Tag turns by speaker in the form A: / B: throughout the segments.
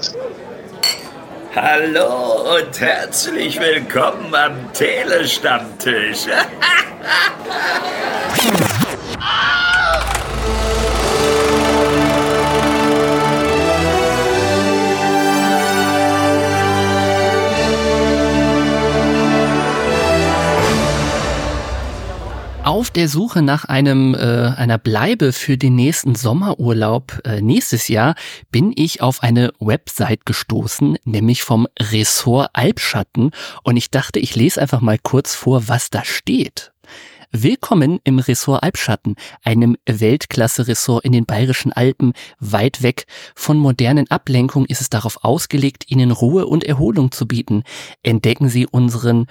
A: Hallo und herzlich willkommen am Telestammtisch.
B: Auf der Suche nach einer Bleibe für den nächsten Sommerurlaub nächstes Jahr bin ich auf eine Website gestoßen, nämlich vom Ressort Alpschatten, und ich dachte, ich lese einfach mal kurz vor, was da steht. Willkommen im Ressort Alpschatten, einem Weltklasse-Ressort in den Bayerischen Alpen. Weit weg von modernen Ablenkungen ist es darauf ausgelegt, Ihnen Ruhe und Erholung zu bieten. Entdecken Sie in unseren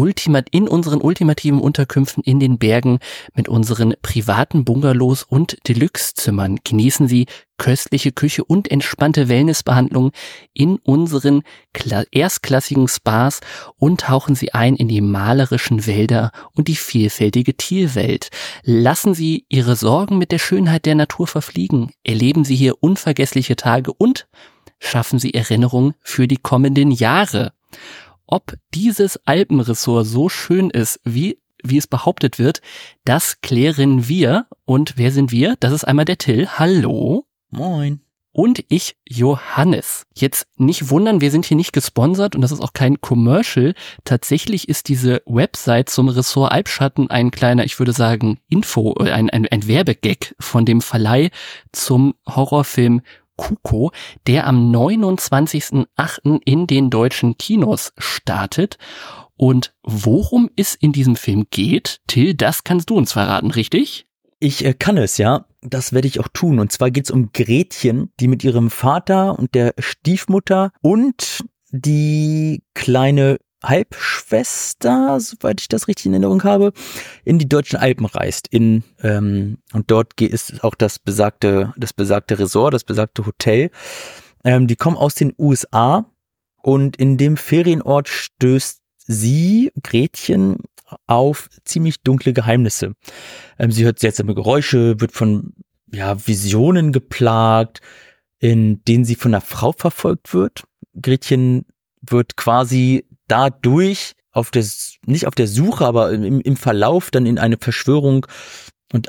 B: ultimativen Unterkünften in den Bergen mit unseren privaten Bungalows und Deluxe-Zimmern. Genießen Sie köstliche Küche und entspannte Wellnessbehandlungen in unseren erstklassigen Spas und tauchen Sie ein in die malerischen Wälder und die vielfältige Tierwelt. Lassen Sie Ihre Sorgen mit der Schönheit der Natur verfliegen. Erleben Sie hier unvergessliche Tage und schaffen Sie Erinnerungen für die kommenden Jahre. Ob dieses Alpenressort so schön ist, wie es behauptet wird, das klären wir. Und wer sind wir? Das ist einmal der Till. Hallo.
C: Moin.
B: Und ich, Johannes. Jetzt nicht wundern, wir sind hier nicht gesponsert und das ist auch kein Commercial. Tatsächlich ist diese Website zum Ressort Alpschatten ein kleiner, ich würde sagen, ein Werbegag von dem Verleih zum Horrorfilm Kuko, der am 29.08. in den deutschen Kinos startet. Und worum es in diesem Film geht, Till, das kannst du uns verraten, richtig?
C: Ich kann es, ja. Das werde ich auch tun. Und zwar geht es um Gretchen, die mit ihrem Vater und der Stiefmutter und die kleine Halbschwester, soweit ich das richtig in Erinnerung habe, in die deutschen Alpen reist. Und dort ist auch das besagte Resort, das besagte Hotel. Die kommen aus den USA und in dem Ferienort stößt sie, Gretchen, auf ziemlich dunkle Geheimnisse. Sie hört seltsame Geräusche, wird von Visionen geplagt, in denen sie von einer Frau verfolgt wird. Gretchen wird quasi dadurch nicht auf der Suche, aber im Verlauf dann in eine Verschwörung und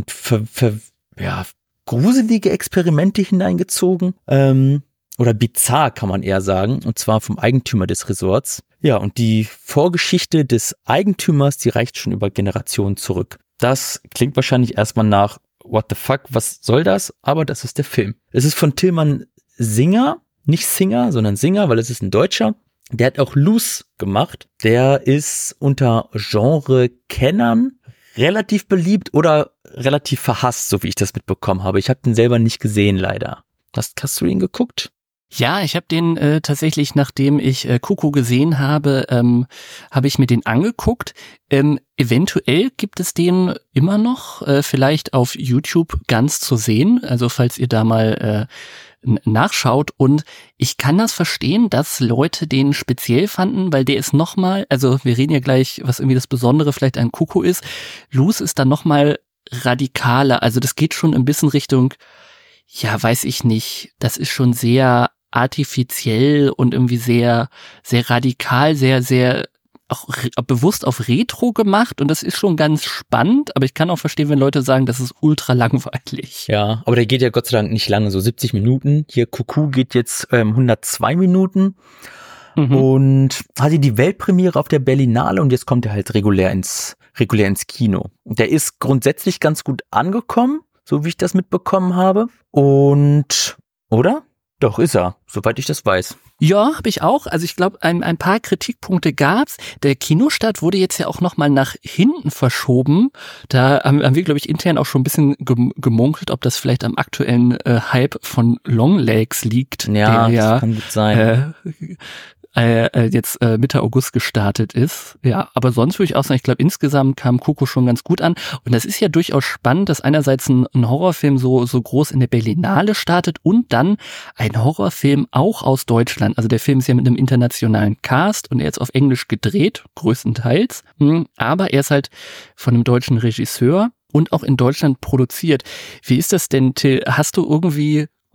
C: gruselige Experimente hineingezogen. Oder bizarr kann man eher sagen, und zwar vom Eigentümer des Resorts. Ja, und die Vorgeschichte des Eigentümers, die reicht schon über Generationen zurück. Das klingt wahrscheinlich erstmal nach what the fuck, was soll das? Aber das ist der Film. Es ist von Tilman Singer, nicht Singer, sondern Singer, weil es ist ein Deutscher. Der hat auch Loose gemacht. Der ist unter Genre-Kennern relativ beliebt oder relativ verhasst, so wie ich das mitbekommen habe. Ich habe den selber nicht gesehen, leider. Hast du ihn geguckt?
B: Ja, ich habe den tatsächlich, nachdem ich Kuko gesehen habe, habe ich mir den angeguckt. Eventuell gibt es den immer noch, vielleicht auf YouTube ganz zu sehen. Also falls ihr da mal nachschaut. Und ich kann das verstehen, dass Leute den speziell fanden, weil der ist nochmal, also wir reden ja gleich, was irgendwie das Besondere vielleicht an Kuko ist. Loose ist dann nochmal radikaler. Also das geht schon ein bisschen Richtung, ja, weiß ich nicht, das ist schon sehr artifiziell und irgendwie sehr, sehr radikal, sehr, sehr auch bewusst auf Retro gemacht, und das ist schon ganz spannend, aber ich kann auch verstehen, wenn Leute sagen, das ist ultra langweilig.
C: Ja, aber der geht ja Gott sei Dank nicht lange, so 70 Minuten. Hier Kuku geht jetzt 102 Minuten und hatte die Weltpremiere auf der Berlinale und jetzt kommt er halt regulär ins Kino. Der ist grundsätzlich ganz gut angekommen, so wie ich das mitbekommen habe. Und, oder? Doch, ist er, soweit ich das weiß.
B: Ja, habe ich auch. Also ich glaube, ein paar Kritikpunkte gab's. Der Kinostart wurde jetzt ja auch nochmal nach hinten verschoben. Da haben wir, glaube ich, intern auch schon ein bisschen gemunkelt, ob das vielleicht am aktuellen Hype von Longlegs liegt.
C: Ja, das kann gut sein.
B: Jetzt Mitte August gestartet ist. Ja, aber sonst würde ich auch sagen, ich glaube, insgesamt kam Kuko schon ganz gut an. Und das ist ja durchaus spannend, dass einerseits ein Horrorfilm so groß in der Berlinale startet und dann ein Horrorfilm auch aus Deutschland. Also der Film ist ja mit einem internationalen Cast und er ist auf Englisch gedreht, größtenteils. Aber er ist halt von einem deutschen Regisseur und auch in Deutschland produziert. Wie ist das denn, Till? Hast du irgendwie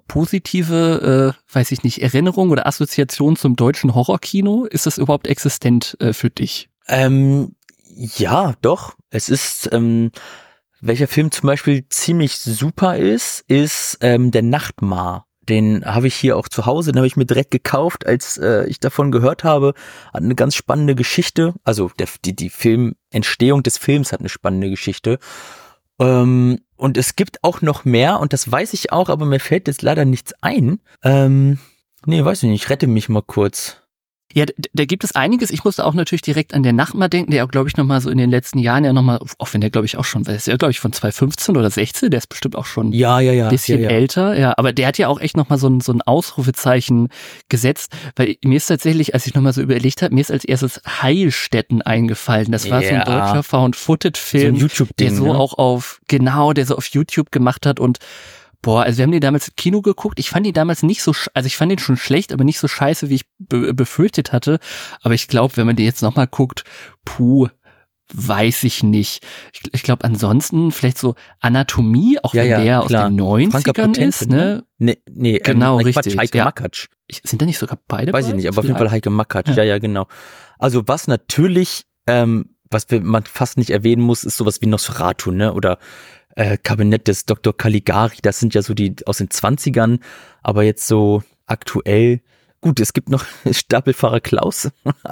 B: positive, weiß ich nicht, Erinnerung oder Assoziation zum deutschen Horrorkino? Ist das überhaupt existent für dich?
C: Ja, doch. Es ist, welcher Film zum Beispiel ziemlich super ist der Nachtmar. Den habe ich hier auch zu Hause, den habe ich mir direkt gekauft, als ich davon gehört habe. Hat eine ganz spannende Geschichte. Also die Entstehung des Films hat eine spannende Geschichte. Und es gibt auch noch mehr, und das weiß ich auch, aber mir fällt jetzt leider nichts ein. Weiß ich nicht, rette mich mal kurz.
B: Ja, da gibt es einiges. Ich musste auch natürlich direkt an den Nachtmar denken, der auch, glaube ich, nochmal so in den letzten Jahren ja nochmal, auch wenn der, glaube ich, auch schon, weil ist ja, glaube ich, von 2015 oder 16, der ist bestimmt auch schon ein bisschen älter. Ja, aber der hat ja auch echt nochmal so ein Ausrufezeichen gesetzt, weil mir ist tatsächlich, als ich nochmal so überlegt habe, mir ist als erstes Heilstätten eingefallen. Das war so ein deutscher Found-Footage-Film,
C: so
B: der so auch auf YouTube gemacht hat. Und also wir haben den damals im Kino geguckt. Ich fand ihn damals nicht so, also ich fand ihn schon schlecht, aber nicht so scheiße, wie ich befürchtet hatte. Aber ich glaube, wenn man den jetzt nochmal guckt, weiß ich nicht. Ich glaube ansonsten vielleicht so Anatomie, auch wenn der aus den 90ern ist, ne?
C: Nee,
B: genau, richtig.
C: Heike Makatsch.
B: Sind da nicht sogar beide?
C: Weiß ich nicht, aber auf jeden Fall Heike Makatsch. Ja, genau. Also was natürlich, was man fast nicht erwähnen muss, ist sowas wie Nosferatu, ne? Oder Kabinett des Dr. Caligari, das sind ja so die aus den 20ern, aber jetzt so aktuell, gut, es gibt noch Stapelfahrer Klaus.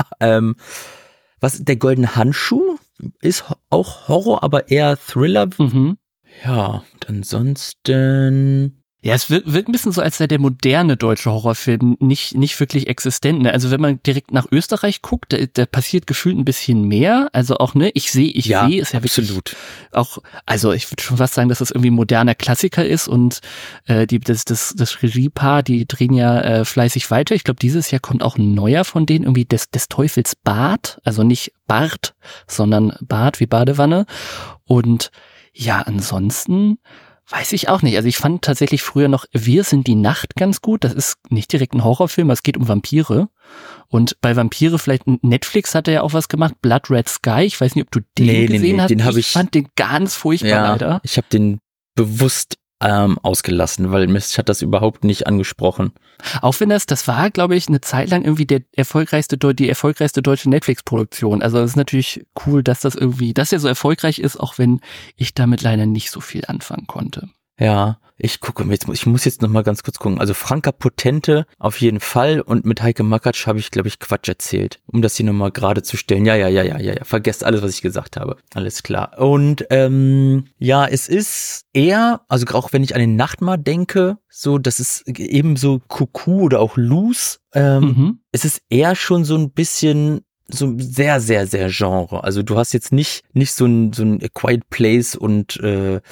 C: Der goldene Handschuh ist auch Horror, aber eher Thriller.
B: Mhm.
C: Ja, und ansonsten...
B: Ja, es wirkt ein bisschen so, als sei der moderne deutsche Horrorfilm nicht wirklich existent. Ne? Also wenn man direkt nach Österreich guckt, da passiert gefühlt ein bisschen mehr. Also auch, ne, ich sehe, ist ja
C: absolut
B: auch, also ich würde schon fast sagen, dass das irgendwie ein moderner Klassiker ist und das Regiepaar, die drehen ja fleißig weiter. Ich glaube, dieses Jahr kommt auch ein neuer von denen, irgendwie des Teufels Bart, also nicht Bart, sondern Bart wie Badewanne. Und ja, ansonsten weiß ich auch nicht. Also ich fand tatsächlich früher noch Wir sind die Nacht ganz gut. Das ist nicht direkt ein Horrorfilm, aber es geht um Vampire. Und bei Vampire vielleicht, Netflix hat ja auch was gemacht, Blood Red Sky. Ich weiß nicht, ob du den gesehen hast.
C: Den
B: ich fand den ganz furchtbar leider.
C: Ich habe den bewusst ausgelassen, weil mich hat das überhaupt nicht angesprochen.
B: Auch wenn das war, glaube ich, eine Zeit lang irgendwie die erfolgreichste deutsche Netflix-Produktion. Also es ist natürlich cool, dass der so erfolgreich ist, auch wenn ich damit leider nicht so viel anfangen konnte.
C: Ja, ich muss jetzt noch mal ganz kurz gucken. Also Franka Potente auf jeden Fall, und mit Heike Makatsch habe ich, glaube ich, Quatsch erzählt, um das hier noch mal gerade zu stellen. Ja. Vergesst alles, was ich gesagt habe. Alles klar. Und es ist eher, also auch wenn ich an den Nachtmar denke, so, das ist eben so Cuckoo oder auch Loose. Es ist eher schon so ein bisschen so sehr, sehr, sehr Genre. Also du hast jetzt nicht so ein A Quiet Place und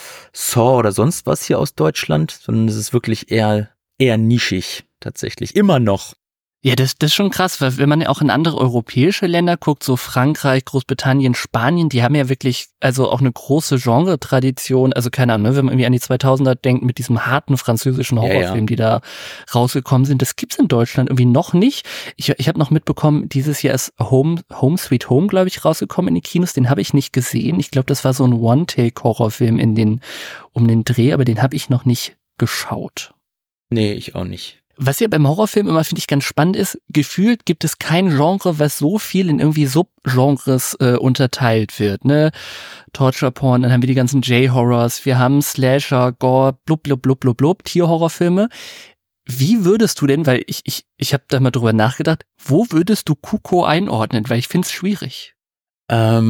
C: Saw oder sonst was hier aus Deutschland, sondern es ist wirklich eher nischig tatsächlich. Immer noch.
B: Ja, das ist schon krass, weil wenn man ja auch in andere europäische Länder guckt, so Frankreich, Großbritannien, Spanien, die haben ja wirklich also auch eine große Genre-Tradition, also keine Ahnung, ne, wenn man irgendwie an die 2000er denkt mit diesem harten französischen Horrorfilm, die da rausgekommen sind, das gibt's in Deutschland irgendwie noch nicht. Ich habe noch mitbekommen, dieses Jahr ist Home Sweet Home, glaube ich, rausgekommen in die Kinos, den habe ich nicht gesehen. Ich glaube, das war so ein One-Take-Horrorfilm um den Dreh, aber den habe ich noch nicht geschaut.
C: Nee, ich auch nicht.
B: Was ja beim Horrorfilm immer, finde ich, ganz spannend ist, gefühlt gibt es kein Genre, was so viel in irgendwie Subgenres unterteilt wird, ne? Torture Porn, dann haben wir die ganzen J-Horrors, wir haben Slasher, Gore, blub, Tierhorrorfilme. Wie würdest du denn, weil ich habe da mal drüber nachgedacht, wo würdest du Kuko einordnen? Weil ich finde es schwierig.
C: Ja,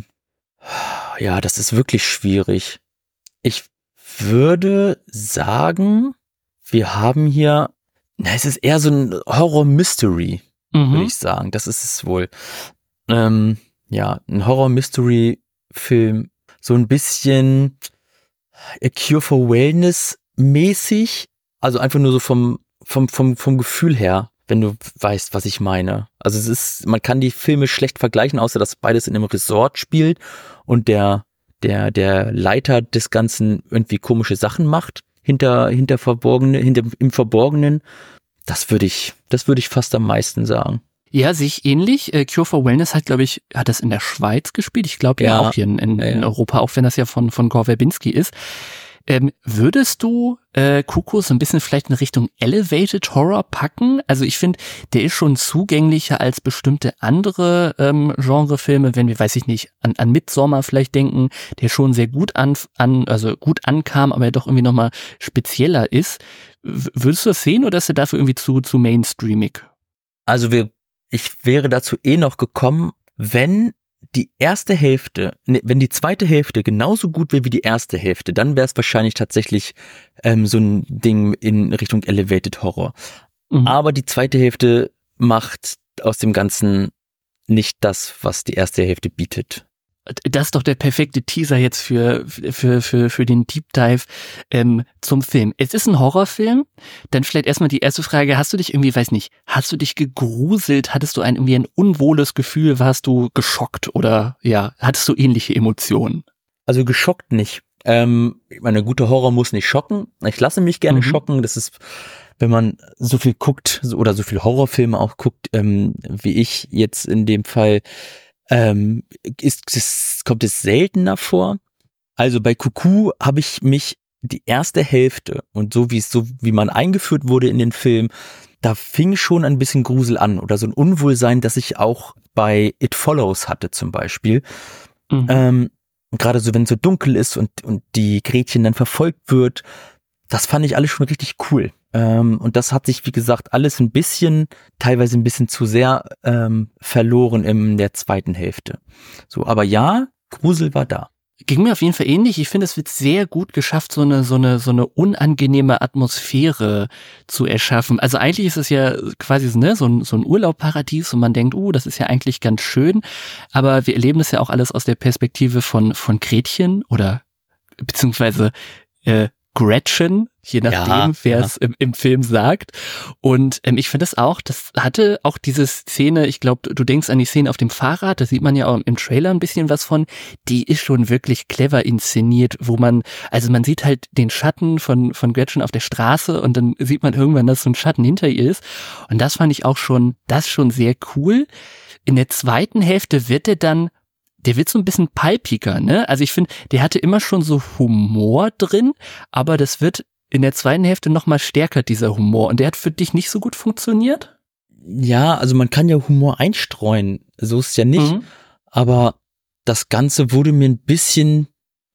C: das ist wirklich schwierig. Ich würde sagen, wir haben hier, es ist eher so ein Horror-Mystery, würde ich sagen. Das ist es wohl. Ein Horror-Mystery-Film. So ein bisschen A Cure for Wellness mäßig. Also einfach nur so vom Gefühl her, wenn du weißt, was ich meine. Also man kann die Filme schlecht vergleichen, außer dass beides in einem Resort spielt und der Leiter des Ganzen irgendwie komische Sachen macht. Im Verborgenen, das würde ich fast am meisten sagen.
B: Ja, sehe ich ähnlich. Cure for Wellness hat das in der Schweiz gespielt. Ich glaube ja auch hier in Europa, auch wenn das ja von Gore Verbinski ist. Würdest du Kuko so ein bisschen vielleicht in Richtung Elevated Horror packen? Also ich finde, der ist schon zugänglicher als bestimmte andere Genrefilme, wenn wir, weiß ich nicht, an Midsommar vielleicht denken, der schon sehr gut also gut ankam, aber ja doch irgendwie nochmal spezieller ist. Würdest du das sehen oder ist er dafür irgendwie zu mainstreamig?
C: Also ich wäre dazu noch gekommen, wenn die zweite Hälfte genauso gut wäre wie die erste Hälfte, dann wäre es wahrscheinlich tatsächlich so ein Ding in Richtung Elevated Horror. Mhm. Aber die zweite Hälfte macht aus dem Ganzen nicht das, was die erste Hälfte bietet.
B: Das ist doch der perfekte Teaser jetzt für den Deep Dive zum Film. Es ist ein Horrorfilm. Dann vielleicht erstmal die erste Frage. Hast du dich irgendwie, hast du dich gegruselt? Hattest du irgendwie ein unwohles Gefühl? Warst du geschockt oder ja, hattest du ähnliche Emotionen?
C: Also geschockt nicht. Ich meine, guter Horror muss nicht schocken. Ich lasse mich gerne schocken. Das ist, wenn man so viel guckt oder so viel Horrorfilme auch guckt, wie ich jetzt in dem Fall, kommt es seltener vor. Also bei Cuckoo habe ich mich die erste Hälfte und so wie man eingeführt wurde in den Film, da fing schon ein bisschen Grusel an oder so ein Unwohlsein, das ich auch bei It Follows hatte zum Beispiel. Gerade so, wenn es so dunkel ist und die Gretchen dann verfolgt wird, das fand ich alles schon richtig cool. Und das hat sich, wie gesagt, alles teilweise ein bisschen zu sehr verloren in der zweiten Hälfte. So, aber ja, Grusel war da.
B: Ging mir auf jeden Fall ähnlich. Ich finde, es wird sehr gut geschafft, so eine unangenehme Atmosphäre zu erschaffen. Also eigentlich ist es ja quasi so ein Urlaubparadies und man denkt, das ist ja eigentlich ganz schön. Aber wir erleben das ja auch alles aus der Perspektive von Gretchen oder beziehungsweise Gretchen, je nachdem, wer es im Film sagt. Und ich finde das hatte auch diese Szene, ich glaube, du denkst an die Szene auf dem Fahrrad, da sieht man ja auch im Trailer ein bisschen was von, die ist schon wirklich clever inszeniert, wo man sieht halt den Schatten von Gretchen auf der Straße und dann sieht man irgendwann, dass so ein Schatten hinter ihr ist. Und das fand ich auch schon sehr cool. In der zweiten Hälfte wird der wird so ein bisschen palpiger, ne? Also ich finde, der hatte immer schon so Humor drin, aber das wird in der zweiten Hälfte nochmal stärker, dieser Humor. Und der hat für dich nicht so gut funktioniert?
C: Ja, also man kann ja Humor einstreuen, so ist es ja nicht. Aber das Ganze wurde mir ein bisschen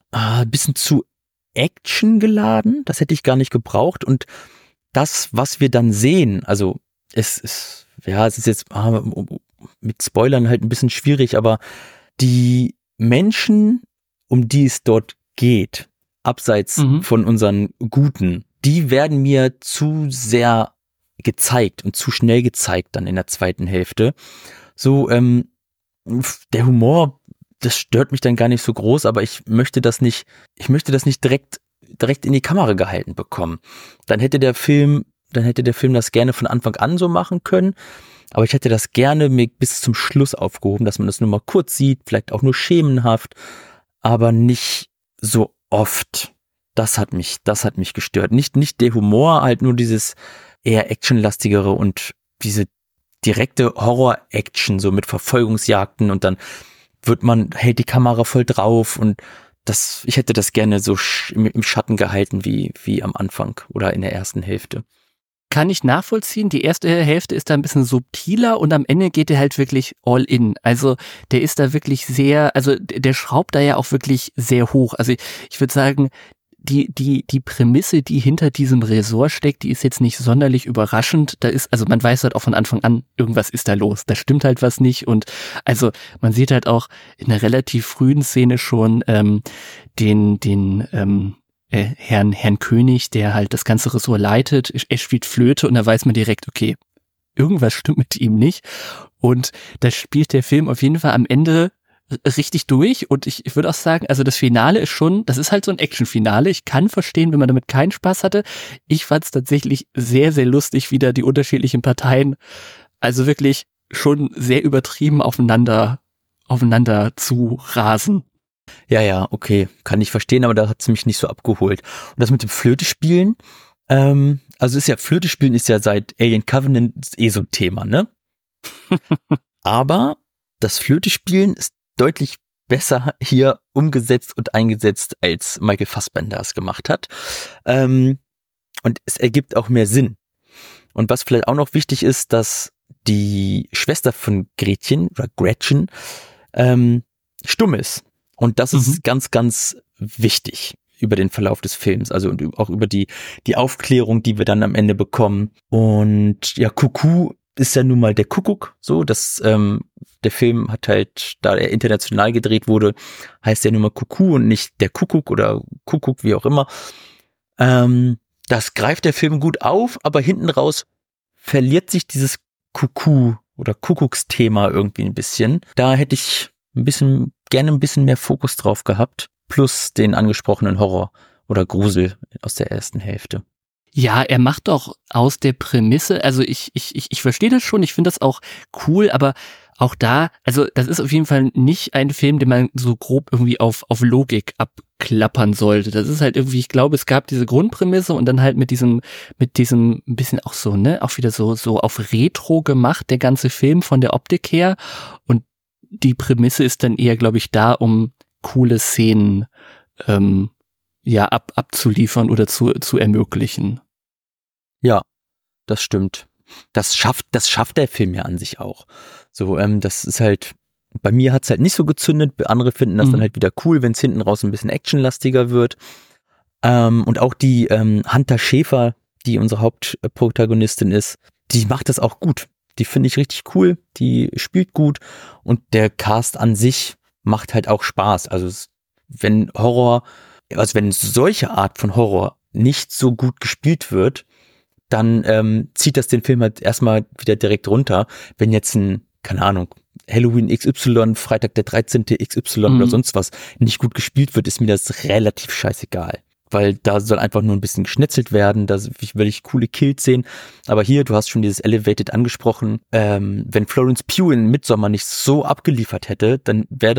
C: zu Action geladen. Das hätte ich gar nicht gebraucht. Und das, was wir dann sehen, also es ist jetzt mit Spoilern halt ein bisschen schwierig, aber die Menschen, um die es dort geht, abseits von unseren Guten, die werden mir zu sehr gezeigt und zu schnell gezeigt dann in der zweiten Hälfte. So, der Humor, das stört mich dann gar nicht so groß, aber ich möchte das nicht direkt in die Kamera gehalten bekommen. Dann hätte der Film das gerne von Anfang an so machen können. Aber ich hätte das gerne mir bis zum Schluss aufgehoben, dass man das nur mal kurz sieht, vielleicht auch nur schemenhaft, aber nicht so oft. Das hat mich gestört. Nicht der Humor, halt nur dieses eher actionlastigere und diese direkte Horror-Action, so mit Verfolgungsjagden und dann hält die Kamera voll drauf und ich hätte das gerne so im Schatten gehalten wie am Anfang oder in der ersten Hälfte.
B: Kann ich nachvollziehen. Die erste Hälfte ist da ein bisschen subtiler und am Ende geht er halt wirklich all in. Also der ist da wirklich der schraubt da ja auch wirklich sehr hoch. Also ich würde sagen, die Prämisse, die hinter diesem Resort steckt, die ist jetzt nicht sonderlich überraschend. Man weiß halt auch von Anfang an, irgendwas ist da los. Da stimmt halt was nicht und also man sieht halt auch in einer relativ frühen Szene schon Herrn König, der halt das ganze Ressort leitet, er spielt Flöte und da weiß man direkt, okay, irgendwas stimmt mit ihm nicht. Und da spielt der Film auf jeden Fall am Ende richtig durch und ich würde auch sagen, also das Finale das ist halt so ein Action-Finale. Ich kann verstehen, wenn man damit keinen Spaß hatte. Ich fand es tatsächlich sehr, sehr lustig, wieder die unterschiedlichen Parteien, also wirklich schon sehr übertrieben aufeinander zu rasen.
C: Ja, okay, kann ich verstehen, aber da hat es mich nicht so abgeholt. Und das mit dem Flötespielen, Flötespielen ist ja seit Alien Covenant so ein Thema, ne? Aber das Flötespielen ist deutlich besser hier umgesetzt und eingesetzt, als Michael Fassbender es gemacht hat. Und es ergibt auch mehr Sinn. Und was vielleicht auch noch wichtig ist, dass die Schwester von Gretchen oder Gretchen stumm ist. Und das ist ganz, ganz wichtig über den Verlauf des Films, also und auch über die Aufklärung, die wir dann am Ende bekommen. Und ja, Cuckoo ist ja nun mal der Kuckuck, so, dass der Film hat halt, da er international gedreht wurde, heißt der nun mal Cuckoo und nicht der Kuckuck oder Kuckuck, wie auch immer. Das greift der Film gut auf, aber hinten raus verliert sich dieses Cuckoo oder Kuckucksthema irgendwie ein bisschen. Da hätte ich gerne ein bisschen mehr Fokus drauf gehabt, plus den angesprochenen Horror oder Grusel aus der ersten Hälfte.
B: Ja, er macht doch aus der Prämisse, also ich verstehe das schon, ich finde das auch cool, aber auch da, also das ist auf jeden Fall nicht ein Film, den man so grob irgendwie auf Logik abklappern sollte. Das ist halt irgendwie, ich glaube, es gab diese Grundprämisse und dann halt mit diesem ein bisschen auch so, ne, auch wieder so auf Retro gemacht, der ganze Film von der Optik her, und die Prämisse ist dann eher, glaube ich, da, um coole Szenen abzuliefern oder zu ermöglichen.
C: Ja, das stimmt. Das schafft der Film ja an sich auch. So, das ist halt, bei mir hat's halt nicht so gezündet, andere finden das dann halt wieder cool, wenn es hinten raus ein bisschen actionlastiger wird. Und auch die Hunter Schäfer, die unsere Hauptprotagonistin ist, die macht das auch gut. Die finde ich richtig cool, die spielt gut und der Cast an sich macht halt auch Spaß. Also wenn solche Art von Horror nicht so gut gespielt wird, dann zieht das den Film halt erstmal wieder direkt runter. Wenn jetzt keine Ahnung, Halloween XY, Freitag der 13. XY oder sonst was nicht gut gespielt wird, ist mir das relativ scheißegal. Weil da soll einfach nur ein bisschen geschnetzelt werden, da will ich coole Kills sehen. Aber hier, du hast schon dieses Elevated angesprochen, wenn Florence Pugh in Midsommar nicht so abgeliefert hätte, dann wäre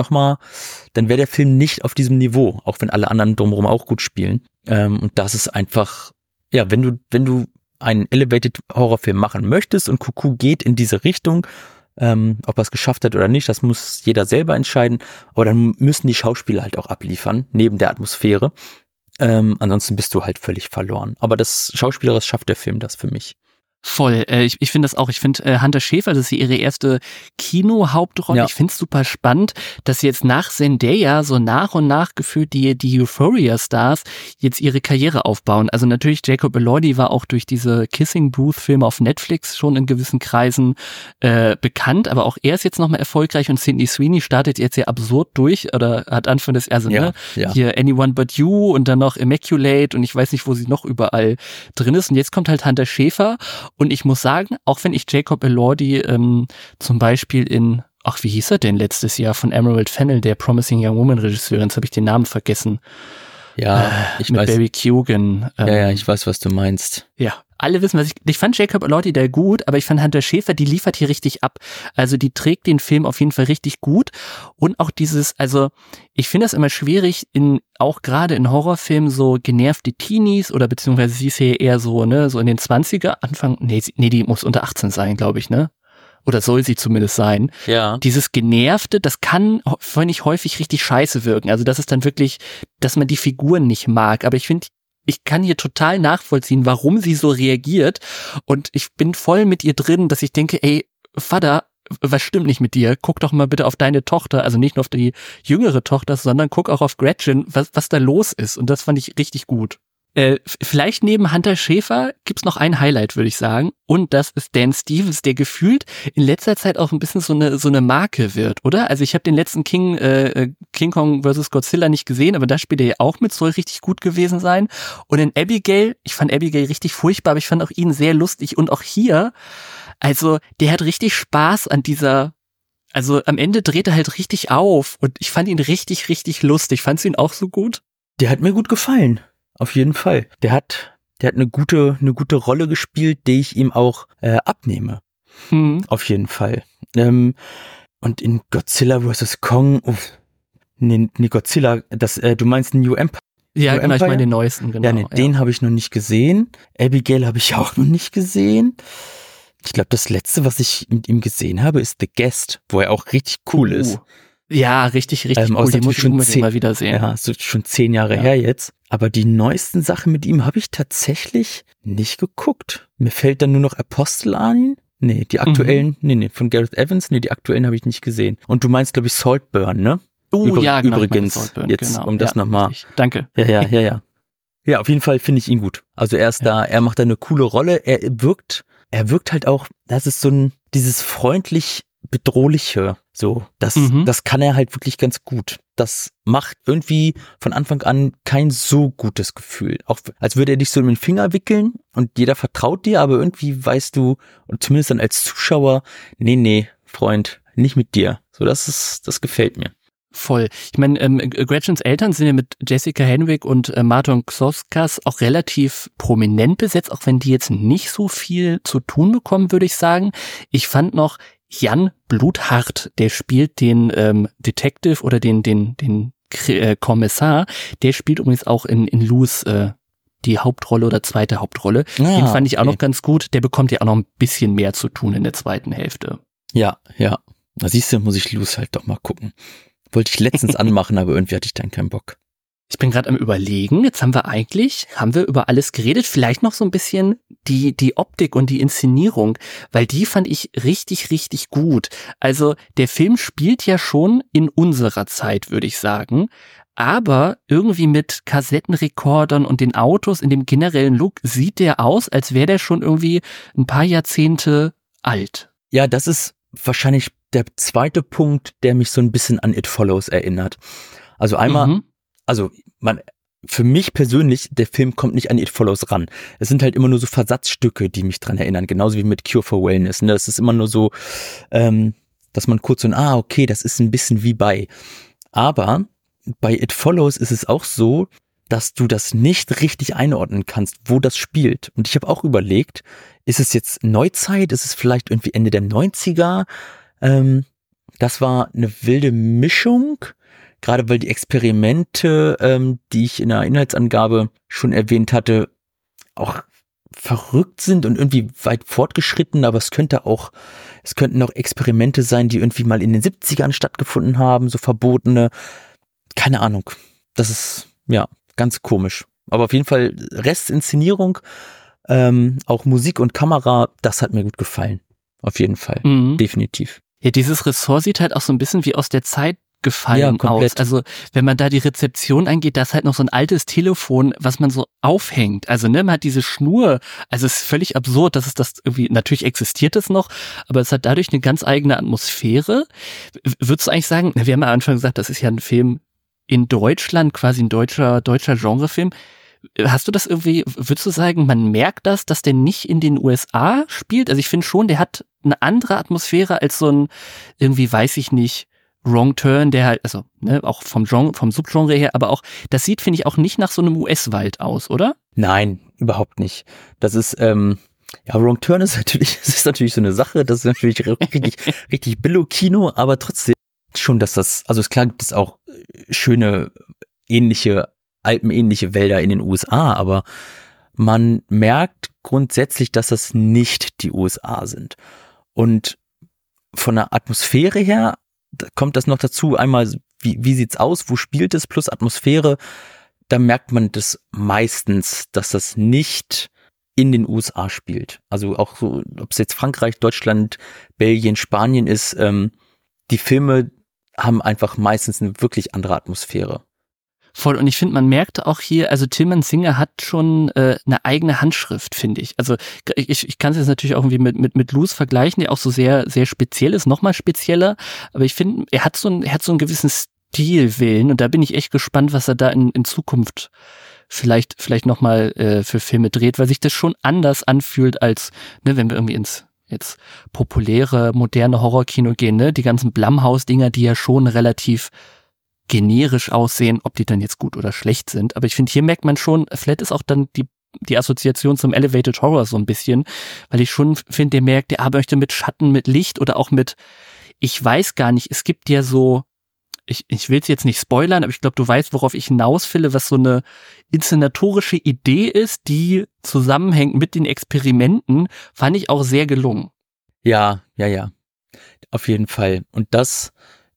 C: der Film nicht auf diesem Niveau, auch wenn alle anderen drumherum auch gut spielen. Und das ist einfach, ja, wenn du einen Elevated Horrorfilm machen möchtest und Cuckoo geht in diese Richtung, ob er es geschafft hat oder nicht, das muss jeder selber entscheiden, aber dann müssen die Schauspieler halt auch abliefern, neben der Atmosphäre. Ansonsten bist du halt völlig verloren. Aber das schauspielerisch schafft der Film das für mich.
B: Voll. Ich finde das auch. Ich finde Hunter Schäfer, das ist ihre erste Kino-Hauptrolle. Ja. Ich finde es super spannend, dass sie jetzt nach Zendaya so nach und nach gefühlt die Euphoria-Stars jetzt ihre Karriere aufbauen. Also natürlich Jacob Elordi war auch durch diese Kissing Booth-Filme auf Netflix schon in gewissen Kreisen bekannt, aber auch er ist jetzt nochmal erfolgreich und Sydney Sweeney startet jetzt sehr absurd durch oder hat Anfang des hier Anyone But You und dann noch Immaculate und ich weiß nicht, wo sie noch überall drin ist. Und jetzt kommt halt Hunter Schäfer. Und ich muss sagen, auch wenn ich Jacob Elordi zum Beispiel wie hieß er denn letztes Jahr von Emerald Fennell, der Promising Young Woman Regisseurin, jetzt habe ich den Namen vergessen.
C: Ja, ich
B: mit
C: weiß.
B: Barry Keoghan.
C: Ich weiß, was du meinst.
B: Ja, alle wissen, ich fand Jacob Elordi da gut, aber ich fand Hunter Schäfer, die liefert hier richtig ab. Also die trägt den Film auf jeden Fall richtig gut. Und auch ich finde das immer schwierig, auch gerade in Horrorfilmen so genervte Teenies oder beziehungsweise sie ist hier eher so, ne, so in den 20er, die muss unter 18 sein, glaube ich, ne? Oder soll sie zumindest sein.
C: Ja.
B: Dieses Genervte, das kann, finde ich, häufig richtig scheiße wirken. Also das ist dann wirklich, dass man die Figuren nicht mag. Aber ich finde, ich kann hier total nachvollziehen, warum sie so reagiert. Und ich bin voll mit ihr drin, dass ich denke, ey, Vater, was stimmt nicht mit dir? Guck doch mal bitte auf deine Tochter, also nicht nur auf die jüngere Tochter, sondern guck auch auf Gretchen, was da los ist. Und das fand ich richtig gut. Vielleicht neben Hunter Schäfer gibt's noch ein Highlight, würde ich sagen. Und das ist Dan Stevens, der gefühlt in letzter Zeit auch ein bisschen so eine Marke wird, oder? Also ich habe den letzten King Kong vs. Godzilla nicht gesehen, aber da spielt er ja auch mit, soll richtig gut gewesen sein. Und in Abigail, ich fand Abigail richtig furchtbar, aber ich fand auch ihn sehr lustig. Und auch hier, also der hat richtig Spaß an also am Ende dreht er halt richtig auf. Und ich fand ihn richtig, richtig lustig. Fandst du ihn auch so gut?
C: Der hat mir gut gefallen. Auf jeden Fall. Der hat eine gute Rolle gespielt, die ich ihm auch abnehme. Auf jeden Fall. Und in Godzilla vs. Kong, Godzilla, du meinst New Empire?
B: Ja, genau, ich meine den neuesten, genau.
C: Ja, den habe ich noch nicht gesehen. Abigail habe ich auch noch nicht gesehen. Ich glaube, das letzte, was ich mit ihm gesehen habe, ist The Guest, wo er auch richtig cool ist.
B: Ja, richtig cool. Die muss ich unbedingt mal wiedersehen.
C: Ja, ist schon 10 Jahre her jetzt. Aber die neuesten Sachen mit ihm habe ich tatsächlich nicht geguckt. Mir fällt dann nur noch Apostel ein. Nee, die aktuellen, von Gareth Evans, die aktuellen habe ich nicht gesehen. Und du meinst, glaube ich, Saltburn, ne?
B: Ja, genau.
C: Übrigens,
B: Saltburn,
C: jetzt,
B: genau.
C: um das nochmal.
B: Danke.
C: Ja. Ja, auf jeden Fall finde ich ihn gut. Also er ist da, er macht da eine coole Rolle. Er wirkt halt auch, das ist so dieses freundlich bedrohliche, so, das kann er halt wirklich ganz gut. Das macht irgendwie von Anfang an kein so gutes Gefühl. Auch als würde er dich so in den Finger wickeln und jeder vertraut dir, aber irgendwie weißt du, und zumindest dann als Zuschauer, nee, Freund, nicht mit dir. So, das gefällt mir.
B: Voll. Ich meine, Gretchens Eltern sind ja mit Jessica Henwick und Marton Csokas auch relativ prominent besetzt, auch wenn die jetzt nicht so viel zu tun bekommen, würde ich sagen. Ich fand noch Jan Bluthart, der spielt den Detective oder den Kommissar, der spielt übrigens auch in Luz die Hauptrolle oder zweite Hauptrolle. Den fand ich auch noch ganz gut. Der bekommt ja auch noch ein bisschen mehr zu tun in der zweiten Hälfte.
C: Ja. Na siehst du, muss ich Luz halt doch mal gucken. Wollte ich letztens anmachen, aber irgendwie hatte ich dann keinen Bock.
B: Ich bin gerade am Überlegen, jetzt haben wir über alles geredet, vielleicht noch so ein bisschen die Optik und die Inszenierung, weil die fand ich richtig, richtig gut. Also der Film spielt ja schon in unserer Zeit, würde ich sagen, aber irgendwie mit Kassettenrekordern und den Autos in dem generellen Look sieht der aus, als wäre der schon irgendwie ein paar Jahrzehnte alt.
C: Ja, das ist wahrscheinlich der zweite Punkt, der mich so ein bisschen an It Follows erinnert. Also einmal, für mich persönlich, der Film kommt nicht an It Follows ran. Es sind halt immer nur so Versatzstücke, die mich dran erinnern, genauso wie mit Cure for Wellness. Ne? Es ist immer nur so, dass man kurz so, okay, das ist ein bisschen wie bei. Aber bei It Follows ist es auch so, dass du das nicht richtig einordnen kannst, wo das spielt. Und ich habe auch überlegt, ist es jetzt Neuzeit? Ist es vielleicht irgendwie Ende der 90er? Das war eine wilde Mischung, gerade weil die Experimente, die ich in der Inhaltsangabe schon erwähnt hatte, auch verrückt sind und irgendwie weit fortgeschritten, aber es könnten auch Experimente sein, die irgendwie mal in den 70ern stattgefunden haben, so verbotene, keine Ahnung. Das ist, ja, ganz komisch. Aber auf jeden Fall Restinszenierung, auch Musik und Kamera, das hat mir gut gefallen. Auf jeden Fall, definitiv.
B: Ja, dieses Ressort sieht halt auch so ein bisschen wie aus der Zeit gefallen aus. Also wenn man da die Rezeption eingeht, da ist halt noch so ein altes Telefon, was man so aufhängt. Also man hat diese Schnur, also es ist völlig absurd, dass es das irgendwie, natürlich existiert es noch, aber es hat dadurch eine ganz eigene Atmosphäre. Würdest du eigentlich sagen, wir haben ja am Anfang gesagt, das ist ja ein Film in Deutschland, quasi ein deutscher Genrefilm. Hast du das irgendwie, würdest du sagen, man merkt das, dass der nicht in den USA spielt? Also ich finde schon, der hat eine andere Atmosphäre als so ein, irgendwie weiß ich nicht, Wrong Turn, der halt, also auch vom Subgenre her, aber auch, das sieht, finde ich, auch nicht nach so einem US-Wald aus, oder?
C: Nein, überhaupt nicht. Das ist, Wrong Turn ist natürlich so eine Sache, das ist natürlich richtig Billo-Kino, aber trotzdem schon, dass das, also es klar gibt es auch schöne, alpenähnliche Wälder in den USA, aber man merkt grundsätzlich, dass das nicht die USA sind. Und von der Atmosphäre her kommt das noch dazu, einmal, wie sieht's aus, wo spielt es, plus Atmosphäre, da merkt man das meistens, dass das nicht in den USA spielt. Also auch so, ob es jetzt Frankreich, Deutschland, Belgien, Spanien ist, die Filme haben einfach meistens eine wirklich andere Atmosphäre.
B: Voll, und ich finde, man merkt auch hier, also Tilman Singer hat schon eine eigene Handschrift, finde ich. Also ich kann es jetzt natürlich auch irgendwie mit Luz vergleichen, der auch so sehr, sehr speziell ist, nochmal spezieller, aber ich finde, er hat so einen gewissen Stilwillen und da bin ich echt gespannt, was er da in Zukunft vielleicht nochmal für Filme dreht, weil sich das schon anders anfühlt als, wenn wir irgendwie ins jetzt populäre, moderne Horrorkino gehen, die ganzen Blumhouse-Dinger, die ja schon relativ generisch aussehen, ob die dann jetzt gut oder schlecht sind. Aber ich finde, hier merkt man schon, vielleicht ist auch dann die Assoziation zum Elevated Horror so ein bisschen, weil ich schon finde, der merkt, der arbeitet mit Schatten, mit Licht oder auch mit, ich weiß gar nicht, es gibt ja so, ich will es jetzt nicht spoilern, aber ich glaube, du weißt, worauf ich hinaus will, was so eine inszenatorische Idee ist, die zusammenhängt mit den Experimenten, fand ich auch sehr gelungen.
C: Ja. Auf jeden Fall. Und das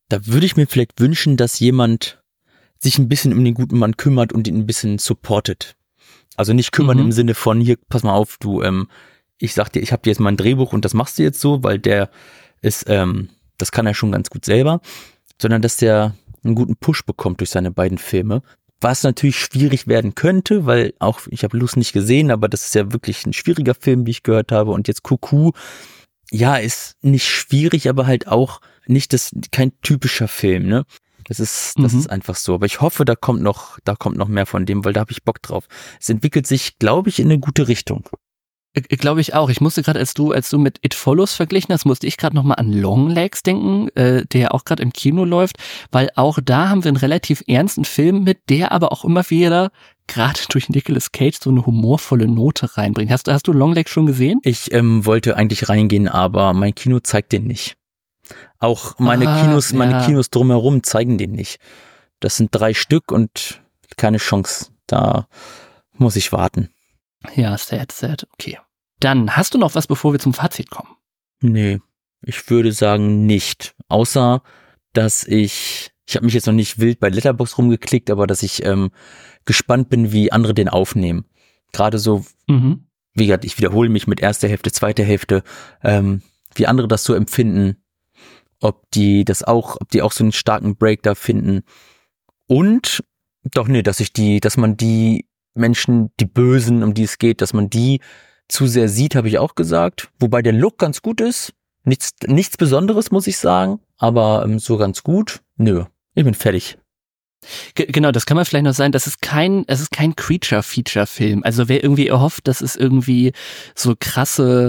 C: Da würde ich mir vielleicht wünschen, dass jemand sich ein bisschen um den guten Mann kümmert und ihn ein bisschen supportet. Also nicht kümmern im Sinne von, hier, pass mal auf, du, ich sag dir, ich habe dir jetzt mal ein Drehbuch und das machst du jetzt so, weil der ist, das kann er schon ganz gut selber, sondern dass der einen guten Push bekommt durch seine beiden Filme. Was natürlich schwierig werden könnte, weil auch, ich habe Lust nicht gesehen, aber das ist ja wirklich ein schwieriger Film, wie ich gehört habe. Und jetzt Cuckoo, ja, ist nicht schwierig, aber halt auch nicht kein typischer Film, ne? Das ist einfach so. Aber ich hoffe, da kommt noch mehr von dem, weil da habe ich Bock drauf. Es entwickelt sich, glaube ich, in eine gute Richtung.
B: Glaube ich auch. Ich musste gerade, als du mit It Follows verglichen hast, musste ich gerade nochmal an Longlegs denken, der ja auch gerade im Kino läuft, weil auch da haben wir einen relativ ernsten Film mit, der aber auch immer wieder, gerade durch Nicolas Cage, so eine humorvolle Note reinbringt. Hast du Longlegs schon gesehen?
C: Ich wollte eigentlich reingehen, aber mein Kino zeigt den nicht. Auch meine Kinos drumherum zeigen den nicht. Das sind 3 Stück und keine Chance. Da muss ich warten.
B: Ja, sad. Okay. Dann hast du noch was, bevor wir zum Fazit kommen?
C: Nee, ich würde sagen nicht. Außer, dass ich habe mich jetzt noch nicht wild bei Letterboxd rumgeklickt, aber dass ich gespannt bin, wie andere den aufnehmen. Gerade so, wie gesagt, ich wiederhole mich mit erster Hälfte, zweiter Hälfte, wie andere das so empfinden, ob die auch so einen starken Break da finden. Und doch, nee, dass man die Menschen, die Bösen, um die es geht, dass man die zu sehr sieht, habe ich auch gesagt. Wobei der Look ganz gut ist. Nichts Besonderes, muss ich sagen. Aber so ganz gut. Nö, ich bin fertig.
B: Genau, das kann man vielleicht noch sagen, es ist kein Creature-Feature-Film. Also wer irgendwie erhofft, dass es irgendwie so krasse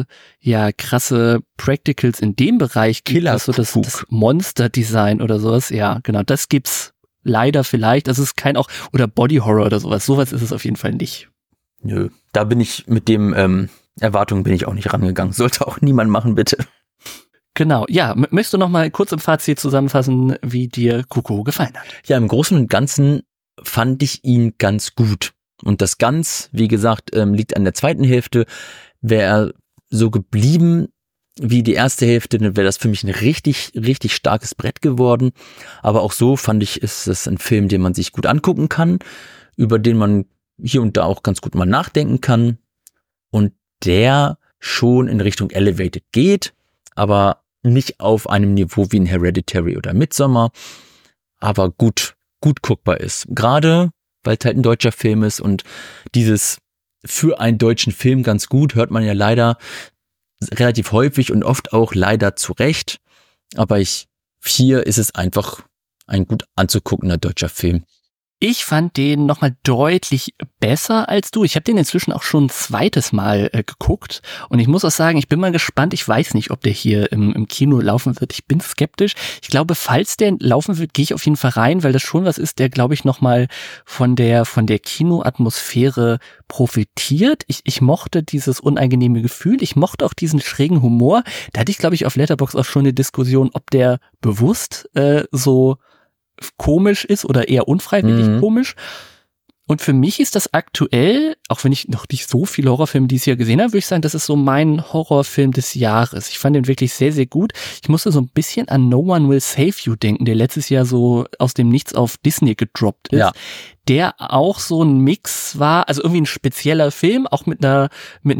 B: Practicals in dem Bereich gibt, also das Monster-Design oder sowas, ja, genau, das gibt's leider vielleicht. Das ist oder Body-Horror oder sowas. Sowas ist es auf jeden Fall nicht.
C: Nö, da bin ich mit dem Erwartungen bin ich auch nicht rangegangen. Sollte auch niemand machen, bitte.
B: Genau, ja, möchtest du noch mal kurz im Fazit zusammenfassen, wie dir Cuckoo gefallen hat?
C: Ja, im Großen und Ganzen fand ich ihn ganz gut. Und das Ganz, wie gesagt, liegt an der zweiten Hälfte. Wäre er so geblieben wie die erste Hälfte, dann wäre das für mich ein richtig, richtig starkes Brett geworden. Aber auch so fand ich, ist es ein Film, den man sich gut angucken kann, über den man hier und da auch ganz gut mal nachdenken kann und der schon in Richtung Elevated geht, aber nicht auf einem Niveau wie in Hereditary oder Midsommar, aber gut guckbar ist. Gerade, weil es halt ein deutscher Film ist und dieses für einen deutschen Film ganz gut hört man ja leider relativ häufig und oft auch leider zu Recht, aber hier ist es einfach ein gut anzuguckender deutscher Film.
B: Ich fand den nochmal deutlich besser als du. Ich habe den inzwischen auch schon ein zweites Mal geguckt und ich muss auch sagen, ich bin mal gespannt. Ich weiß nicht, ob der hier im Kino laufen wird. Ich bin skeptisch. Ich glaube, falls der laufen wird, gehe ich auf jeden Fall rein, weil das schon was ist, der, glaube ich, nochmal von der Kinoatmosphäre profitiert. Ich mochte dieses unangenehme Gefühl. Ich mochte auch diesen schrägen Humor. Da hatte ich, glaube ich, auf Letterboxd auch schon eine Diskussion, ob der bewusst so komisch ist oder eher unfreiwillig komisch. Und für mich ist das aktuell, auch wenn ich noch nicht so viele Horrorfilme dieses Jahr gesehen habe, würde ich sagen, das ist so mein Horrorfilm des Jahres. Ich fand den wirklich sehr, sehr gut. Ich musste so ein bisschen an No One Will Save You denken, der letztes Jahr so aus dem Nichts auf Disney gedroppt ist. Ja. Der auch so ein Mix war, also irgendwie ein spezieller Film, auch mit einer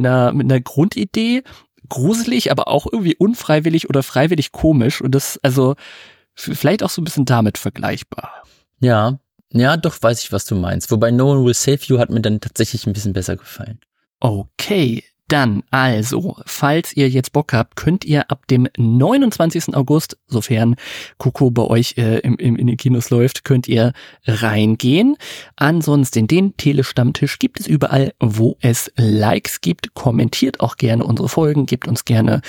B: Grundidee, gruselig, aber auch irgendwie unfreiwillig oder freiwillig komisch. Und das, also vielleicht auch so ein bisschen damit vergleichbar.
C: Ja, doch weiß ich, was du meinst. Wobei No One Will Save You hat mir dann tatsächlich ein bisschen besser gefallen.
B: Okay, dann also, falls ihr jetzt Bock habt, könnt ihr ab dem 29. August, sofern Cuckoo bei euch in den Kinos läuft, könnt ihr reingehen. Ansonsten den Telestammtisch gibt es überall, wo es Likes gibt. Kommentiert auch gerne unsere Folgen, gebt uns gerne,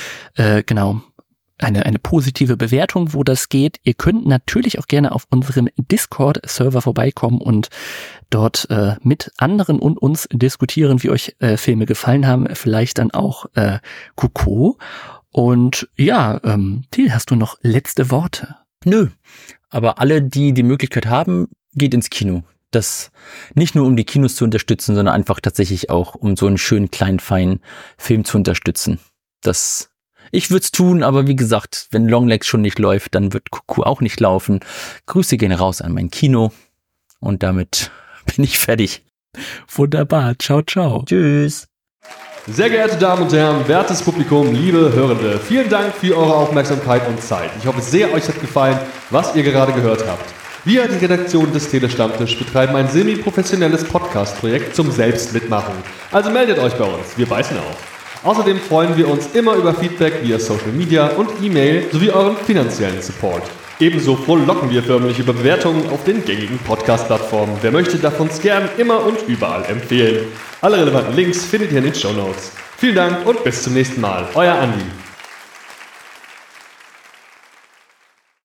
B: eine positive Bewertung, wo das geht. Ihr könnt natürlich auch gerne auf unserem Discord-Server vorbeikommen und dort mit anderen und uns diskutieren, wie euch Filme gefallen haben. Vielleicht dann auch Cuckoo. Und ja, Till, hast du noch letzte Worte?
C: Nö, aber alle, die die Möglichkeit haben, geht ins Kino. Das nicht nur, um die Kinos zu unterstützen, sondern einfach tatsächlich auch, um so einen schönen, kleinen, feinen Film zu unterstützen. Das Ich würde es tun, aber wie gesagt, wenn Longlegs schon nicht läuft, dann wird Kuku auch nicht laufen. Grüße gehen raus an mein Kino und damit bin ich fertig.
B: Wunderbar. Ciao, ciao.
C: Tschüss.
D: Sehr geehrte Damen und Herren, wertes Publikum, liebe Hörende, vielen Dank für eure Aufmerksamkeit und Zeit. Ich hoffe sehr, euch hat gefallen, was ihr gerade gehört habt. Wir, die Redaktion des Telestammtisch, betreiben ein semi-professionelles Podcast-Projekt zum Selbstmitmachen. Also meldet euch bei uns, wir beißen auf. Außerdem freuen wir uns immer über Feedback via Social Media und E-Mail sowie euren finanziellen Support. Ebenso frohlocken wir förmlich über Bewertungen auf den gängigen Podcast-Plattformen. Wer möchte, darf uns gern immer und überall empfehlen. Alle relevanten Links findet ihr in den Shownotes. Vielen Dank und bis zum nächsten Mal. Euer Andi.